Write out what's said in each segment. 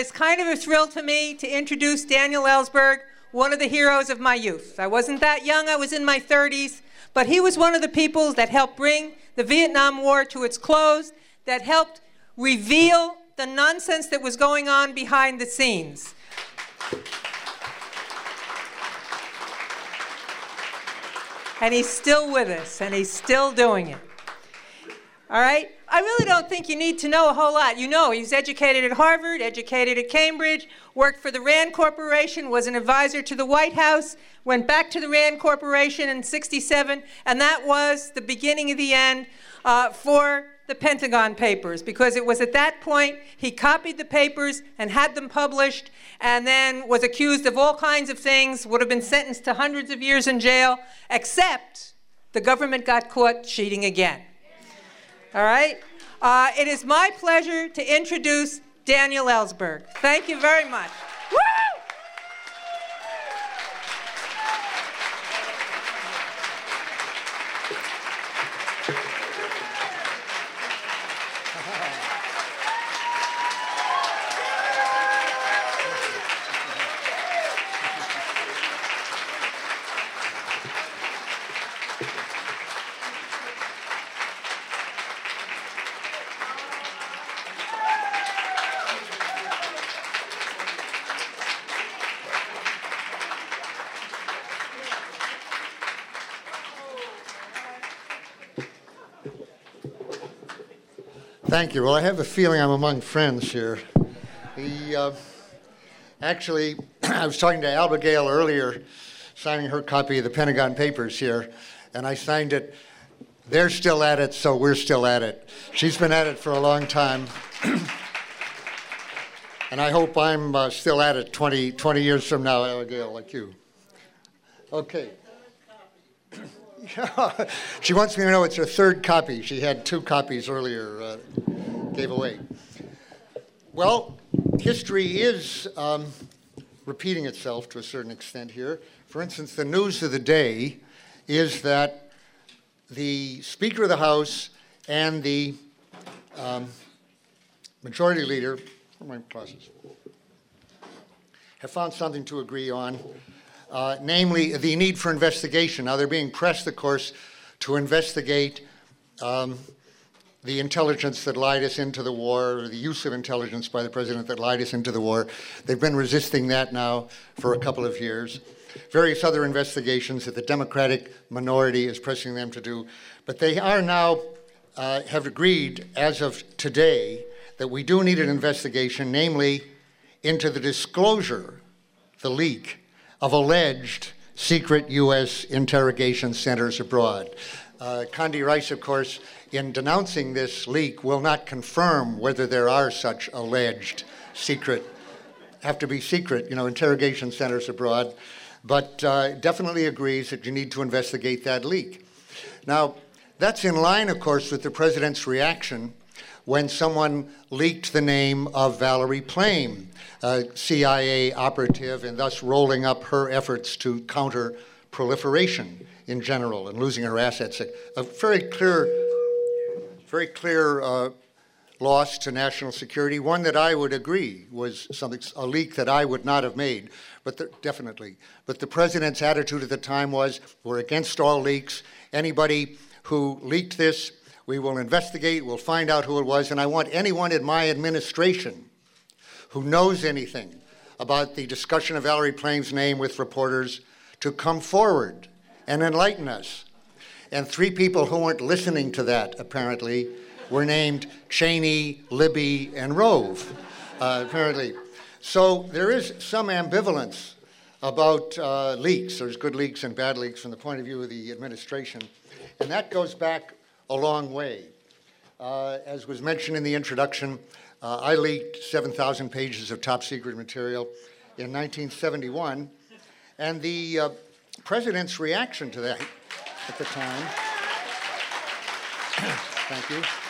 is kind of a thrill to me to introduce Daniel Ellsberg, one of the heroes of my youth. I wasn't that young, I was in my 30s, but he was one of the people that helped bring the Vietnam War to its close, that helped reveal the nonsense that was going on behind the scenes. And he's still with us, and he's still doing it. All right? I really don't think you need to know a whole lot. You know, he was educated at Harvard, educated at Cambridge, worked for the Rand Corporation, was an advisor to the White House, went back to the Rand Corporation in '67, and that was the beginning of the end for the Pentagon Papers, because it was at that point he copied the papers and had them published, and then was accused of all kinds of things, would have been sentenced to hundreds of years in jail, except the government got caught cheating again. All right? It is my pleasure to introduce Daniel Ellsberg. Thank you very much. Woo! Thank you. Well, I have a feeling I'm among friends here. Actually, I was talking to Abigail earlier, signing her copy of the Pentagon Papers here, and I signed it. They're still at it, so we're still at it. She's been at it for a long time. And I hope I'm still at it 20 years from now, Abigail, like you. Okay. She wants me to know it's her third copy. She had 2 copies earlier, gave away. Well, history is repeating itself to a certain extent here. For instance, the news of the day is that the Speaker of the House and the Majority Leader, where are my glasses, have found something to agree on. Namely, the need for investigation. Now, they're being pressed, of course, to investigate the intelligence that lied us into the war, or the use of intelligence by the president that lied us into the war. They've been resisting that now for a couple of years. Various other investigations that the Democratic minority is pressing them to do. But they are now, have agreed, as of today, that we do need an investigation, namely into the disclosure, the leak, of alleged secret U.S. interrogation centers abroad. Condi Rice, of course, in denouncing this leak, will not confirm whether there are such alleged secret, have to be secret, interrogation centers abroad, but definitely agrees that you need to investigate that leak. Now, that's in line, of course, with the president's reaction when someone leaked the name of Valerie Plame, a CIA operative, and thus rolling up her efforts to counter proliferation in general and losing her assets. A very clear loss to national security, one that I would agree was a leak that I would not have made, definitely. But the president's attitude at the time was, we're against all leaks. Anybody who leaked this, we will investigate, we'll find out who it was, and I want anyone in my administration who knows anything about the discussion of Valerie Plame's name with reporters to come forward and enlighten us. And 3 people who weren't listening to that, apparently, were named Cheney, Libby, and Rove, apparently. So there is some ambivalence about leaks. There's good leaks and bad leaks from the point of view of the administration. And that goes back a long way. As was mentioned in the introduction, I leaked 7,000 pages of top secret material in 1971, and the president's reaction to that at the time, thank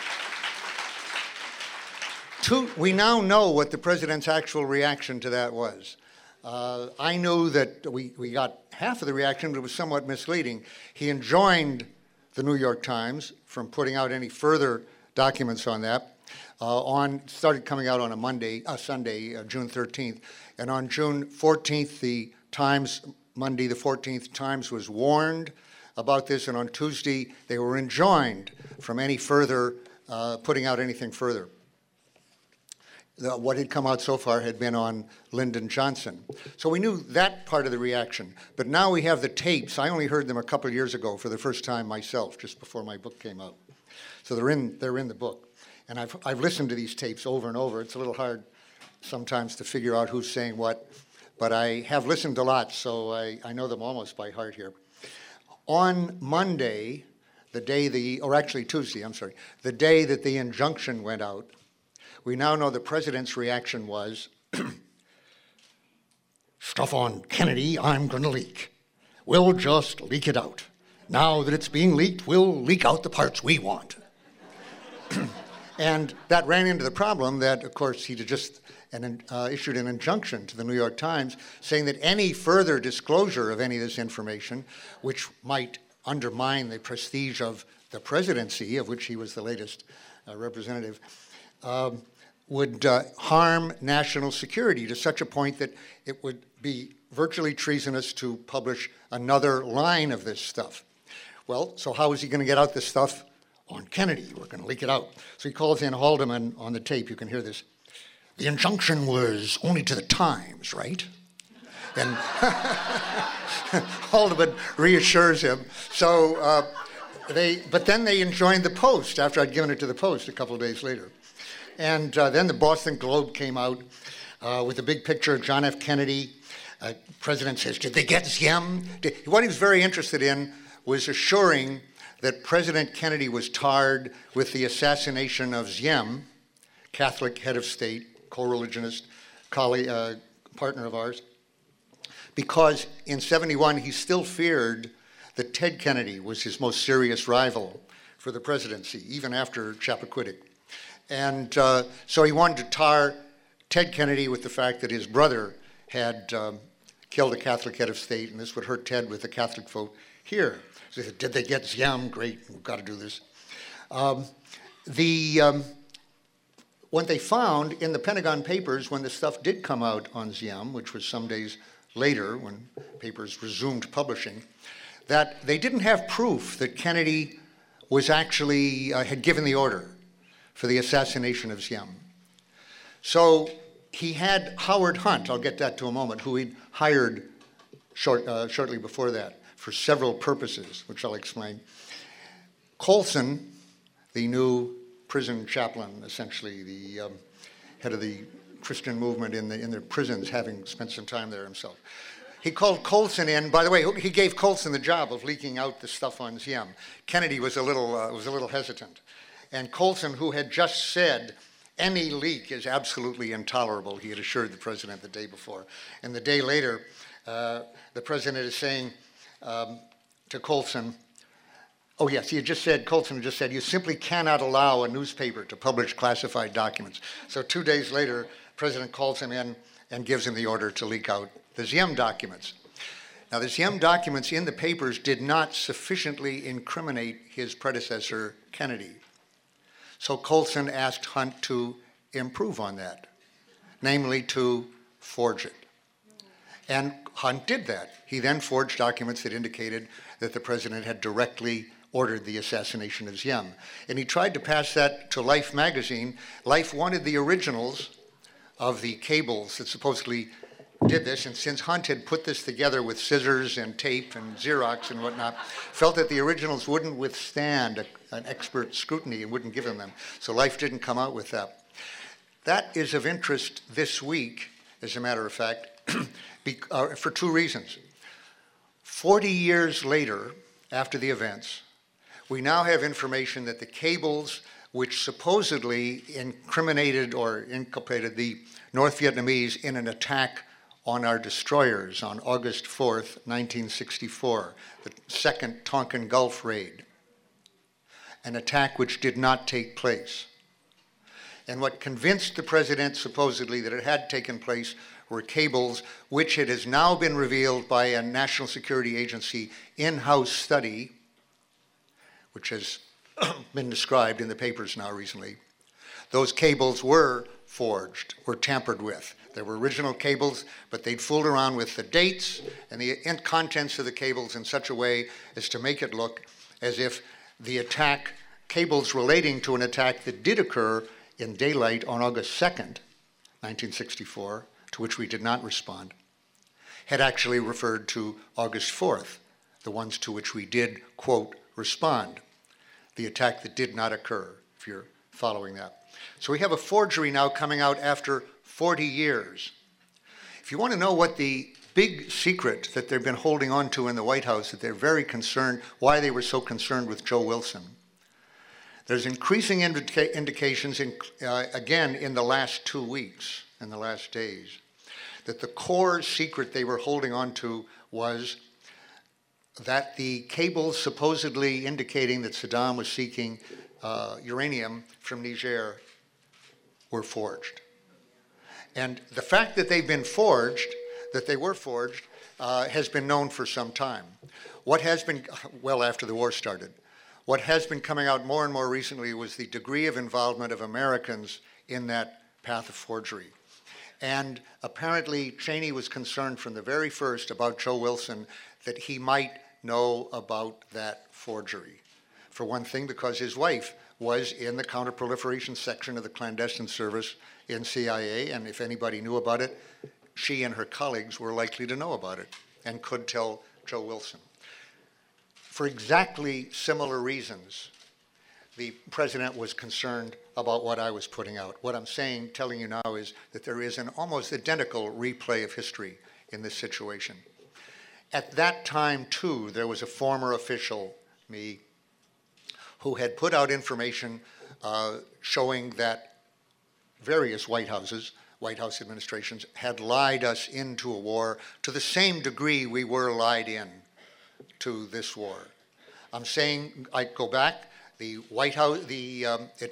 you. We now know what the president's actual reaction to that was. I knew that we got half of the reaction, but it was somewhat misleading. He enjoined the New York Times from putting out any further documents on that. Started coming out on a Sunday, June 13th. And on June 14th, the Times, Monday the 14th, Times was warned about this, and on Tuesday they were enjoined from any further, putting out anything further. What had come out so far had been on Lyndon Johnson. So we knew that part of the reaction. But now we have the tapes. I only heard them a couple of years ago for the first time myself, just before my book came out. So they're in the book. And I've listened to these tapes over and over. It's a little hard sometimes to figure out who's saying what, but I have listened a lot, so I know them almost by heart here. On Monday, Tuesday, the day that the injunction went out, we now know the president's reaction was, stuff on Kennedy I'm going to leak. We'll just leak it out. Now that it's being leaked, we'll leak out the parts we want. And that ran into the problem that, of course, he just issued an injunction to the New York Times saying that any further disclosure of any of this information, which might undermine the prestige of the presidency, of which he was the latest representative, would harm national security to such a point that it would be virtually treasonous to publish another line of this stuff. Well, so how is he going to get out this stuff? On Kennedy, we're going to leak it out. So he calls in Haldeman on the tape. You can hear this. The injunction was only to the Times, right? And Haldeman reassures him. So but then they enjoined the Post after I'd given it to the Post a couple of days later. And then the Boston Globe came out with a big picture of John F. Kennedy. President says, did they get Ziem? What he was very interested in was assuring that President Kennedy was tarred with the assassination of Ziem, Catholic head of state, co-religionist, partner of ours, because in '71 he still feared that Ted Kennedy was his most serious rival for the presidency, even after Chappaquiddick. And so he wanted to tar Ted Kennedy with the fact that his brother had killed a Catholic head of state, and this would hurt Ted with the Catholic vote here. So they said, did they get Ziem? Great, we've got to do this. What they found in the Pentagon Papers when the stuff did come out on Ziem, which was some days later when papers resumed publishing, that they didn't have proof that Kennedy was actually, had given the order for the assassination of Ziem. So he had Howard Hunt, I'll get that to a moment, who he'd hired shortly before that for several purposes, which I'll explain. Colson, the new prison chaplain, essentially the head of the Christian movement in the prisons, having spent some time there himself. He called Colson in. By the way, he gave Colson the job of leaking out the stuff on Ziem. Kennedy was a little hesitant. And Colson, who had just said, any leak is absolutely intolerable, he had assured the president the day before. And the day later, the president is saying to Colson, oh yes, Colson had just said, you simply cannot allow a newspaper to publish classified documents. So 2 days later, President calls him in and gives him the order to leak out the Ziem documents. Now the Ziem documents in the papers did not sufficiently incriminate his predecessor, Kennedy. So Colson asked Hunt to improve on that, namely to forge it. And Hunt did that. He then forged documents that indicated that the president had directly ordered the assassination of Ziem. And he tried to pass that to Life magazine. Life wanted the originals of the cables that supposedly did this, and since Hunt had put this together with scissors and tape and Xerox and whatnot, felt that the originals wouldn't withstand an expert scrutiny and wouldn't give them. So Life didn't come out with that. That is of interest this week, as a matter of fact, for two reasons. 40 years later, after the events, we now have information that the cables which supposedly incriminated or inculpated the North Vietnamese in an attack on our destroyers on August 4th, 1964, the second Tonkin Gulf raid, an attack which did not take place. And what convinced the president supposedly that it had taken place were cables which it has now been revealed by a National Security Agency in-house study, which has been described in the papers now recently. those cables were forged, were tampered with. They were original cables, but they'd fooled around with the dates and the contents of the cables in such a way as to make it look as if the attack, cables relating to an attack that did occur in daylight on August 2nd, 1964, to which we did not respond, had actually referred to August 4th, the ones to which we did, quote, respond, the attack that did not occur, if you're following that. So we have a forgery now coming out after 40 years. If you want to know what the big secret that they've been holding on to in the White House, that they're very concerned, why they were so concerned with Joe Wilson, there's increasing indications, again, in the last 2 weeks, in the last days, that the core secret they were holding on to was that the cables supposedly indicating that Saddam was seeking uranium from Niger were forged. And the fact that they've been forged, that they were forged, has been known for some time. What has been, well, after the war started, what has been coming out more and more recently was the degree of involvement of Americans in that path of forgery. And apparently Cheney was concerned from the very first about Joe Wilson that he might know about that forgery. For one thing, because his wife was in the counterproliferation section of the clandestine service in CIA, and if anybody knew about it, she and her colleagues were likely to know about it and could tell Joe Wilson. For exactly similar reasons, the president was concerned about what I was putting out. What I'm saying, telling you now, is that there is an almost identical replay of history in this situation. At that time, too, there was a former official, me, who had put out information showing that various White House administrations had lied us into a war to the same degree we were lied in to this war. I'm saying, I go back, the White House, the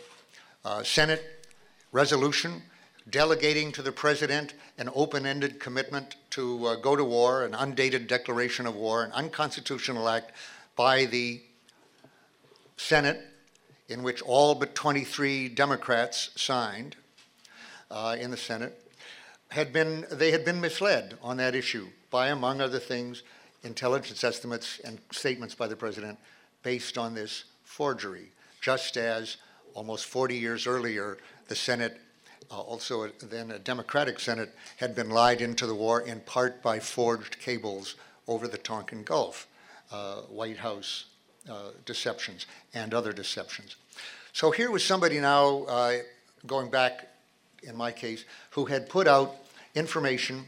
Senate resolution delegating to the president an open-ended commitment to go to war, an undated declaration of war, an unconstitutional act by the Senate, in which all but 23 Democrats signed in the Senate, they had been misled on that issue by, among other things, intelligence estimates and statements by the president based on this forgery, just as almost 40 years earlier, the Senate, also then a Democratic Senate, had been lied into the war in part by forged cables over the Tonkin Gulf, White House deceptions and other deceptions. So here was somebody now, going back, in my case, who had put out information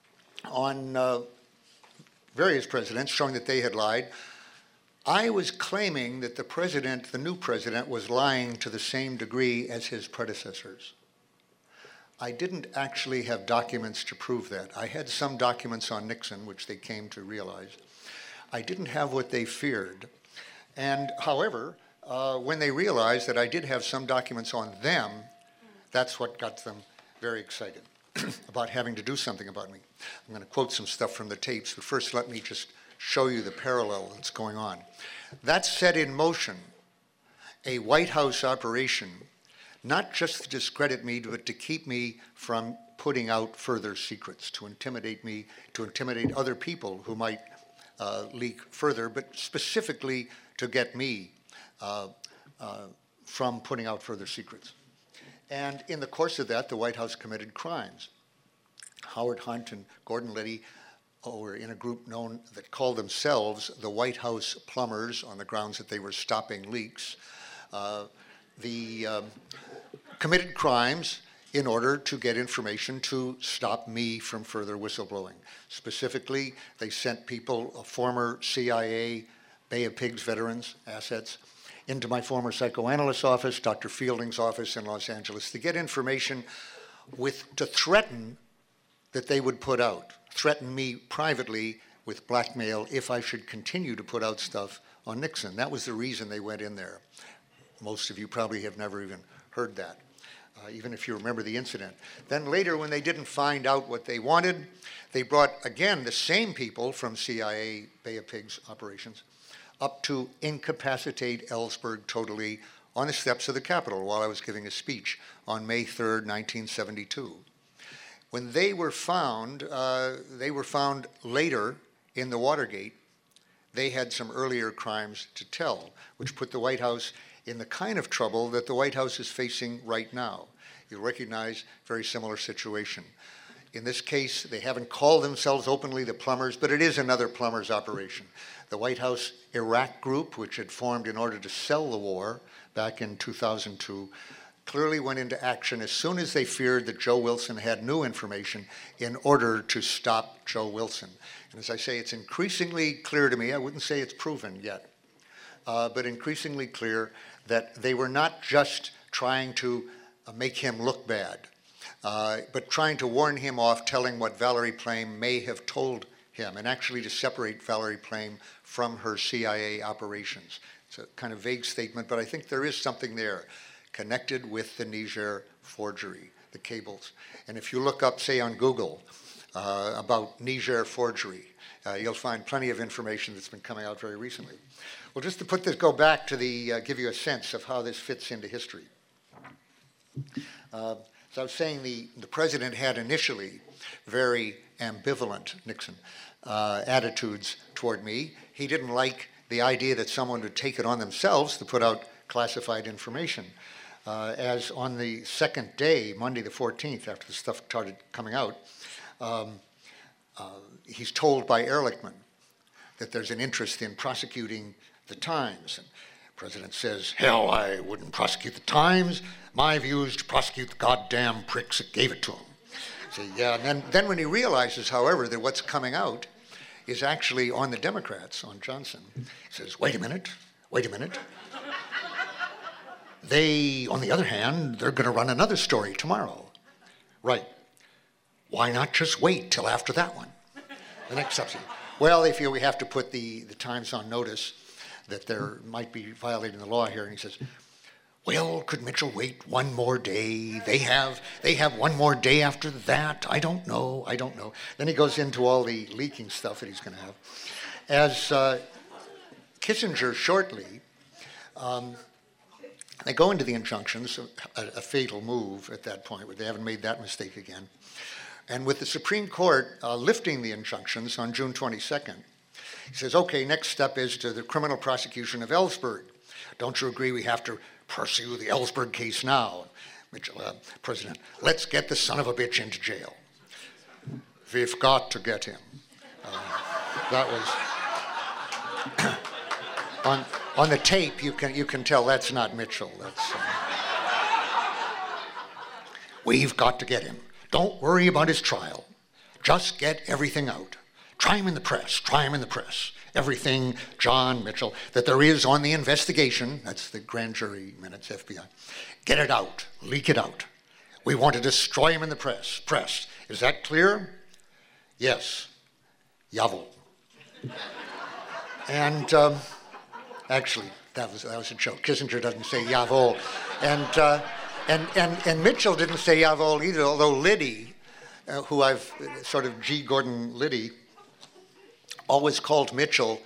on various presidents showing that they had lied. I was claiming that the president, the new president, was lying to the same degree as his predecessors. I didn't actually have documents to prove that. I had some documents on Nixon, which they came to realize. I didn't have what they feared. And however, when they realized that I did have some documents on them, that's what got them very excited about having to do something about me. I'm going to quote some stuff from the tapes, but first let me just show you the parallel that's going on. That set in motion a White House operation, not just to discredit me, but to keep me from putting out further secrets, to intimidate me, to intimidate other people who might leak further, but specifically to get me from putting out further secrets. And in the course of that, the White House committed crimes. Howard Hunt and Gordon Liddy were in a group known that called themselves the White House Plumbers on the grounds that they were stopping leaks. Committed crimes in order to get information to stop me from further whistleblowing. Specifically, they sent people, former CIA Bay of Pigs veterans, assets, into my former psychoanalyst office, Dr. Fielding's office in Los Angeles, to get information to threaten that they would put out, threaten me privately with blackmail if I should continue to put out stuff on Nixon. That was the reason they went in there. Most of you probably have never even heard that, even if you remember the incident. Then later, when they didn't find out what they wanted, they brought, again, the same people from CIA Bay of Pigs operations up to incapacitate Ellsberg totally on the steps of the Capitol while I was giving a speech on May 3rd, 1972. When they were found later in the Watergate. They had some earlier crimes to tell, which put the White House in the kind of trouble that the White House is facing right now. You'll recognize a very similar situation. In this case, they haven't called themselves openly the plumbers, but it is another plumbers operation. The White House Iraq group, which had formed in order to sell the war back in 2002, clearly went into action as soon as they feared that Joe Wilson had new information in order to stop Joe Wilson. And as I say, it's increasingly clear to me, I wouldn't say it's proven yet, but increasingly clear that they were not just trying to make him look bad, but trying to warn him off, telling what Valerie Plame may have told him, and actually to separate Valerie Plame from her CIA operations. It's a kind of vague statement, but I think there is something there connected with the Niger forgery, the cables. And if you look up, say, on Google about Niger forgery, you'll find plenty of information that's been coming out very recently. Well, just to put this, go back to the, give you a sense of how this fits into history. So I was saying the president had initially very ambivalent, Nixon, attitudes toward me. He didn't like the idea that someone would take it on themselves to put out classified information. As on the second day, Monday the 14th, after the stuff started coming out, he's told by Ehrlichman that there's an interest in prosecuting the Times. And the president says, hell, I wouldn't prosecute the Times. My view is to prosecute the goddamn pricks that gave it to him. So, yeah, and then when he realizes, however, that what's coming out is actually on the Democrats, on Johnson, he says, wait a minute. They, on the other hand, they're going to run another story tomorrow. Right. Why not just wait till after that one? The next subsidy. Well, they feel we have to put the Times on notice that there might be violating the law here. And he says, well, could Mitchell wait one more day? They have one more day after that. I don't know. Then he goes into all the leaking stuff that he's going to have. As Kissinger shortly, they go into the injunctions, a fatal move at that point, where they haven't made that mistake again. And with the Supreme Court lifting the injunctions on June 22nd, he says, okay, next step is to the criminal prosecution of Ellsberg. Don't you agree we have to pursue the Ellsberg case now? Mitchell, President, let's get the son of a bitch into jail. We've got to get him. That was... On the tape, you can tell that's not Mitchell. That's, we've got to get him. Don't worry about his trial. Just get everything out. Try him in the press. Everything, John Mitchell, that there is on the investigation, that's the grand jury minutes, FBI, get it out. Leak it out. We want to destroy him in the press. Is that clear? Yes. Jawohl. And... actually, that was a joke. Kissinger doesn't say jawohl. And Mitchell didn't say jawohl either, although Liddy, who I've sort of G. Gordon Liddy, always called Mitchell,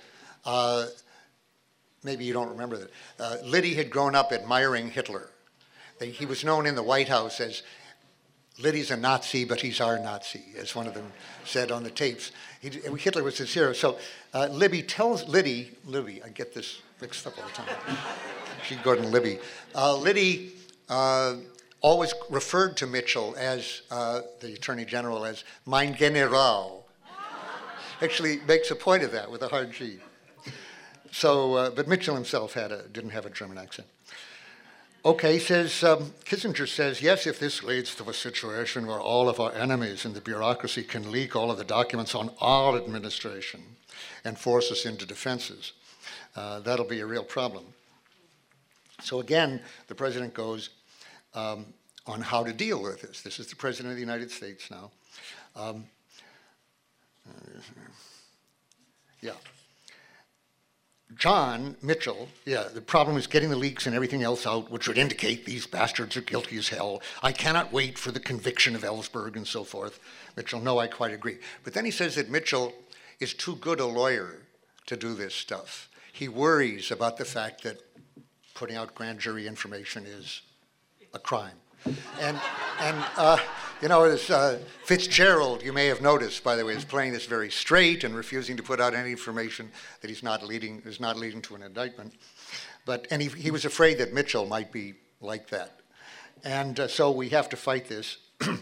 maybe you don't remember that. Liddy had grown up admiring Hitler. He was known in the White House as Liddy's a Nazi, but he's our Nazi, as one of them said on the tapes. Hitler was his hero. So Liddy tells Liddy, I get this mixed up all the time. G. Gordon Liddy. Liddy always referred to Mitchell as the Attorney General as mein General. Actually makes a point of that with a hard G. So, but Mitchell himself didn't have a German accent. Okay, Kissinger says, yes, if this leads to a situation where all of our enemies in the bureaucracy can leak all of the documents on our administration and force us into defenses, that'll be a real problem. So again, the president goes on how to deal with this. This is the president of the United States now. John Mitchell, the problem is getting the leaks and everything else out, which would indicate these bastards are guilty as hell. I cannot wait for the conviction of Ellsberg and so forth. Mitchell, no, I quite agree. But then he says that Mitchell is too good a lawyer to do this stuff. He worries about the fact that putting out grand jury information is a crime. And Fitzgerald, you may have noticed, by the way, is playing this very straight and refusing to put out any information that is not leading to an indictment. And he was afraid that Mitchell might be like that. And so we have to fight this.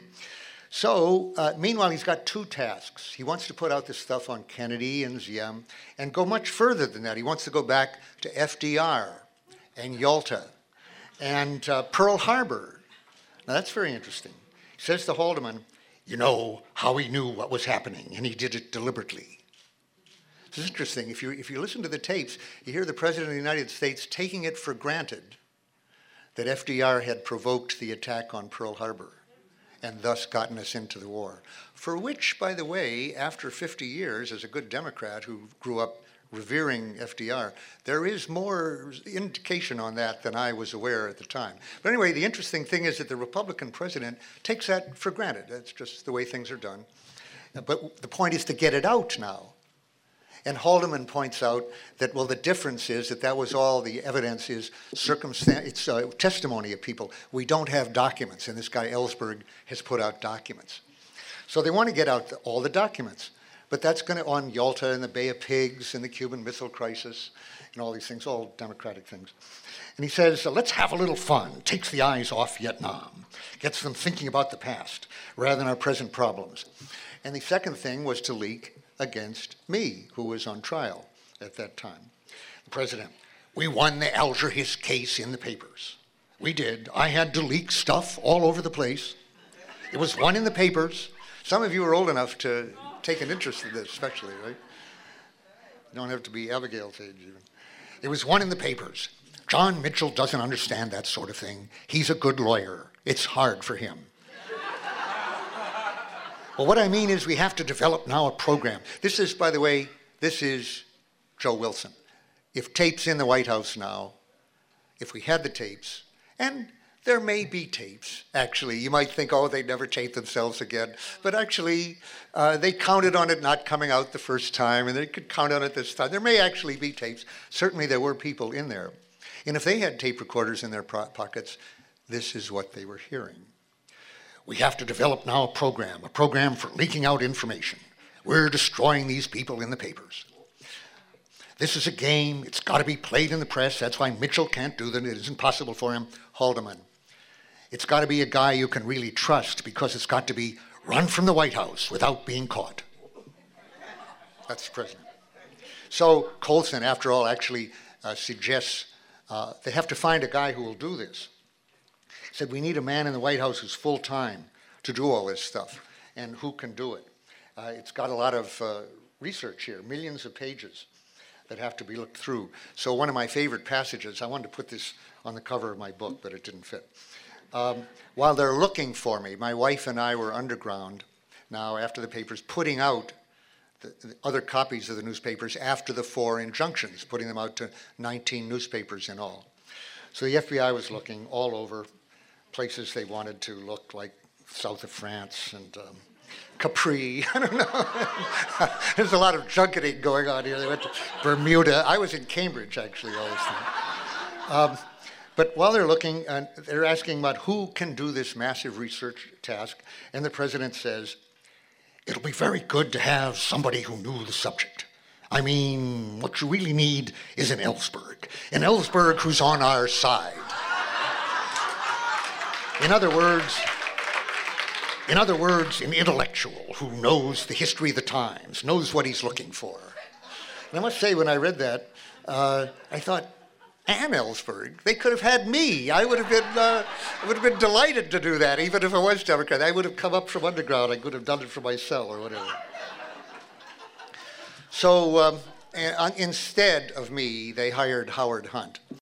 So, meanwhile, he's got two tasks. He wants to put out this stuff on Kennedy and Diem and go much further than that. He wants to go back to FDR and Yalta and Pearl Harbor. Now, that's very interesting. He says to Haldeman, you know how he knew what was happening, and he did it deliberately. This is interesting. If you listen to the tapes, you hear the President of the United States taking it for granted that FDR had provoked the attack on Pearl Harbor and thus gotten us into the war. For which, by the way, after 50 years, as a good Democrat who grew up revering FDR, there is more indication on that than I was aware at the time. But anyway, the interesting thing is that the Republican president takes that for granted. That's just the way things are done. But the point is to get it out now. And Haldeman points out that, well, the difference is that was all the evidence is it's testimony of people. We don't have documents, and this guy Ellsberg has put out documents. So they want to get out all the documents. But that's going to, on Yalta and the Bay of Pigs and the Cuban Missile Crisis and all these things, all Democratic things. And he says, let's have a little fun. Takes the eyes off Vietnam. Gets them thinking about the past rather than our present problems. And the second thing was to leak against me, who was on trial at that time. The president, we won the Alger Hiss case in the papers. We did. I had to leak stuff all over the place. It was won in the papers. Some of you are old enough to take an interest in this, especially, right? You don't have to be Abigail's age even. It was won in the papers. John Mitchell doesn't understand that sort of thing. He's a good lawyer. It's hard for him. Well, what I mean is we have to develop now a program. This is, by the way, this is Joe Wilson. If tapes in the White House now, if we had the tapes, and there may be tapes, actually. You might think, oh, they'd never tape themselves again. But actually, they counted on it not coming out the first time, and they could count on it this time. There may actually be tapes. Certainly there were people in there. And if they had tape recorders in their pockets, this is what they were hearing. We have to develop now a program for leaking out information. We're destroying these people in the papers. This is a game. It's got to be played in the press. That's why Mitchell can't do that. It isn't possible for him. Haldeman. It's got to be a guy you can really trust because it's got to be run from the White House without being caught. That's the president. So Colson, after all, actually suggests they have to find a guy who will do this. He said, we need a man in the White House who's full-time to do all this stuff, and who can do it. It's got a lot of research here, millions of pages that have to be looked through. So one of my favorite passages, I wanted to put this on the cover of my book, but it didn't fit. While they're looking for me, my wife and I were underground now after the papers, putting out the other copies of the newspapers after the 4 injunctions, putting them out to 19 newspapers in all. So the FBI was looking all over places they wanted to look, like south of France and Capri. I don't know. There's a lot of junketing going on here. They went to Bermuda. I was in Cambridge, actually, all this time. But while they're looking, they're asking about who can do this massive research task, and the president says, it'll be very good to have somebody who knew the subject. I mean, what you really need is an Ellsberg who's on our side. In other words, an intellectual who knows the history of the times, knows what he's looking for. And I must say, when I read that, I thought, Ann Ellsberg, they could have had me. I would have been delighted to do that, even if I was Democrat. I would have come up from underground. I could have done it from my cell or whatever. So instead of me, they hired Howard Hunt.